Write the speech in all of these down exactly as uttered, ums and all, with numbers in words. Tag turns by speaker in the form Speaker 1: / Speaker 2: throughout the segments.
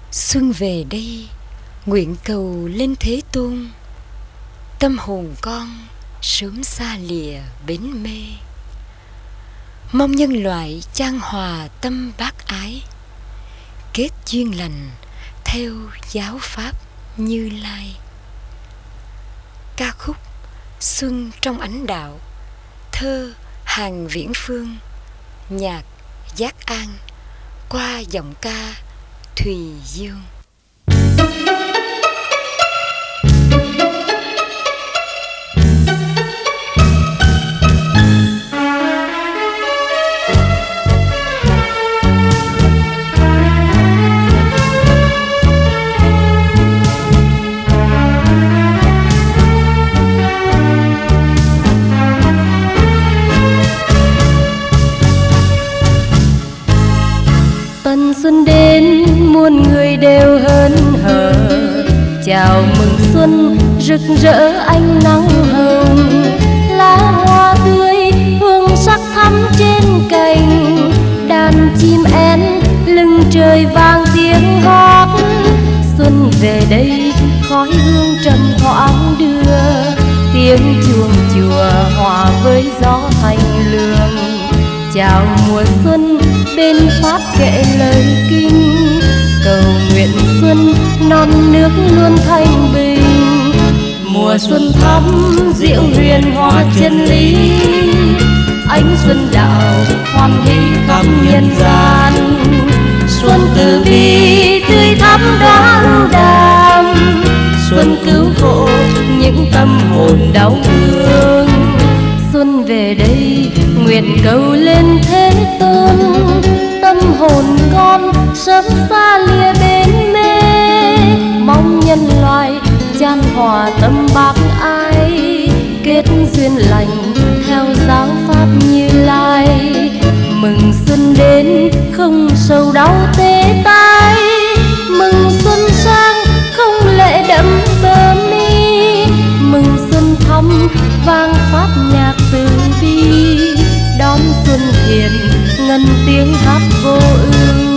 Speaker 1: Xuân về đây, nguyện cầu lên Thế Tôn, tâm hồn con sớm xa lìa bến mê. Mong nhân loại chan hòa tâm bác ái, kết duyên lành theo giáo pháp Như Lai. Ca khúc Xuân trong ánh đạo, thơ Hàng Viễn Phương, nhạc Giác An, qua giọng ca Thùy Dương.
Speaker 2: Xuân đến muôn người đều hớn hở, chào mừng xuân rực rỡ ánh nắng hồng. Lá hoa tươi hương sắc thắm trên cành, đàn chim én lưng trời vang tiếng hót. Xuân về đây khói hương trầm thoáng đưa, tiếng chuông chùa hòa với gió thanh lương. Chào mùa xuân bên pháp kệ lời kinh, cầu nguyện xuân non nước luôn thanh bình. Mùa xuân thắm diệu huyền hoa chân lý, ánh xuân đạo hoan hỷ khắp nhân gian. Xuân từ bi tươi thắm đóa ưu đàm, xuân cứu khổ những tâm hồn đau thương. Xuân về đây nguyện cầu lên Thế Tôn, tâm hồn con sớm xa lìa bến mê. Mong nhân loại chan hòa tâm bác ái, kết duyên lành theo giáo pháp Như Lai. Mừng xuân đến không sầu đau tê tái, mừng xuân sang không lệ đẫm bờ mi. Mừng xuân thắm vang pháp nhạc từ bi, đón xuân thiền ngân tiếng hát vô ưu.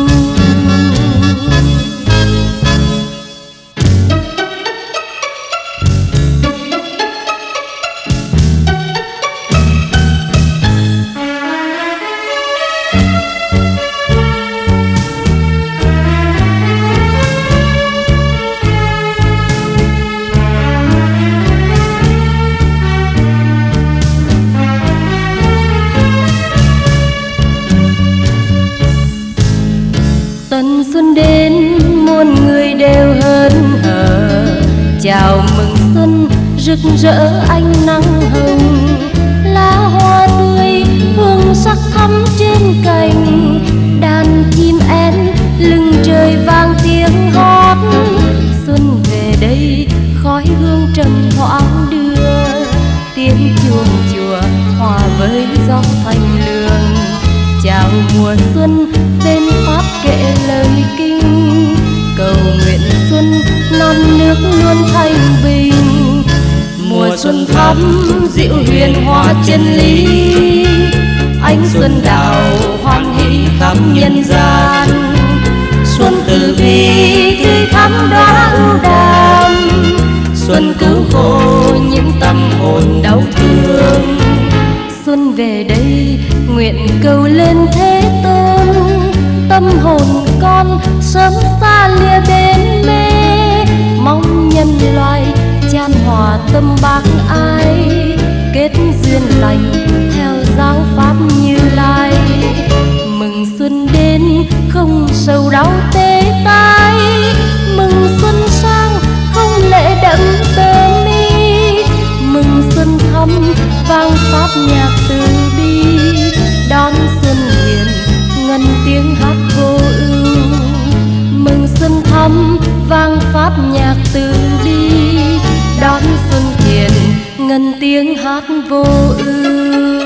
Speaker 2: Xuân đến muôn người đều hớn hở, chào mừng xuân rực rỡ ánh nắng hồng. Lá hoa tươi hương sắc thắm trên cành, đàn chim én lưng trời vang tiếng hót. Xuân về đây khói hương trầm thoáng đưa, tiếng chuông chùa hòa với gió thanh lương. Chào mùa xuân bên pháp kệ lời kinh, cầu nguyện xuân non nước luôn thanh bình. Mùa xuân thắm diệu huyền hoa chân lý, ánh xuân đạo hoan hỷ khắp nhân gian. Xuân từ bi tươi thắm đóa ưu đàm, xuân cứu khổ những tâm hồn đau thương. Xuân về đây nguyện cầu lên Thế Tôn, tâm hồn con sớm xa lìa bến mê. Mong nhân loại chan hòa tâm bác ái, kết duyên lành theo giáo pháp Như Lai. Mừng xuân đến không sầu đau tê tái, mừng xuân sang không lệ đẫm bờ mi. Mừng xuân thắm vang pháp nhạc từ bi, đón xuân hiền ngân tiếng hát vô ưu. Mừng xuân thắm vang pháp nhạc từ bi, đón xuân hiền ngân tiếng hát vô ưu.